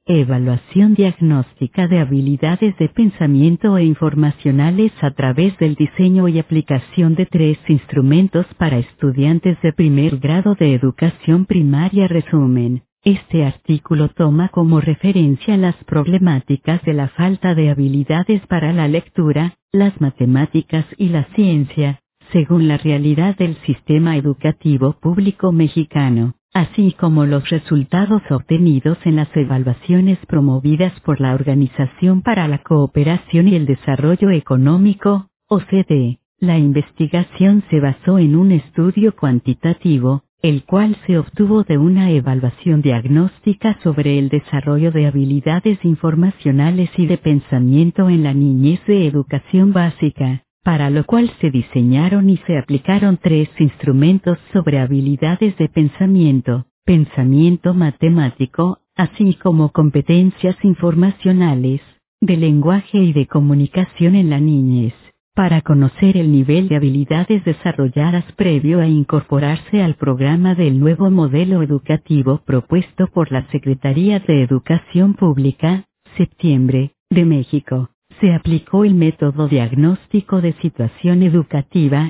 Evaluación diagnóstica de habilidades de pensamiento e informacionales a través del diseño y aplicación de 3 instrumentos para estudiantes de primer grado de educación primaria. Resumen. Este artículo toma como referencia las problemáticas de la falta de habilidades para la lectura, las matemáticas y la ciencia, según la realidad del sistema educativo público mexicano, así como los resultados obtenidos en las evaluaciones promovidas por la Organización para la Cooperación y el Desarrollo Económico, OCDE. La investigación se basó en un estudio cuantitativo, el cual se obtuvo de una evaluación diagnóstica sobre el desarrollo de habilidades informacionales y de pensamiento en la niñez de educación básica, para lo cual se diseñaron y se aplicaron 3 instrumentos sobre habilidades de pensamiento, pensamiento matemático, así como competencias informacionales, de lenguaje y de comunicación en la niñez, para conocer el nivel de habilidades desarrolladas previo a incorporarse al programa del nuevo modelo educativo propuesto por la Secretaría de Educación Pública, septiembre, de México. Se aplicó el método diagnóstico de situación educativa,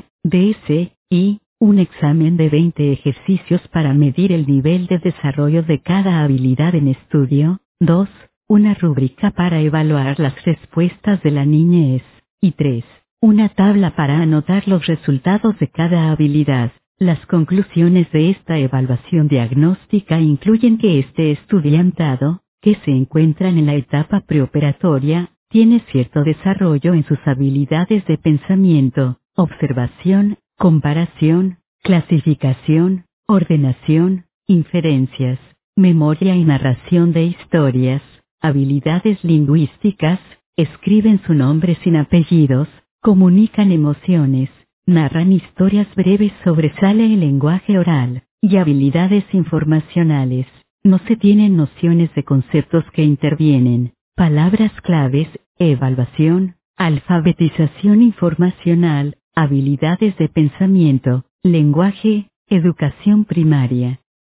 DSI, un examen de 20 ejercicios para medir el nivel de desarrollo de cada habilidad en estudio, 2, una rúbrica para evaluar las respuestas de la niñez, y 3, una tabla para anotar los resultados de cada habilidad. Las conclusiones de esta evaluación diagnóstica incluyen que este estudiantado, que se encuentran en la etapa preoperatoria, tiene cierto desarrollo en sus habilidades de pensamiento, observación, comparación, clasificación, ordenación, inferencias, memoria y narración de historias, habilidades lingüísticas, escriben su nombre sin apellidos, comunican emociones, narran historias breves, sobresale el lenguaje oral, y habilidades informacionales. No se tienen nociones de conceptos que intervienen. Palabras claves: evaluación, alfabetización informacional, habilidades de pensamiento, lenguaje, educación primaria.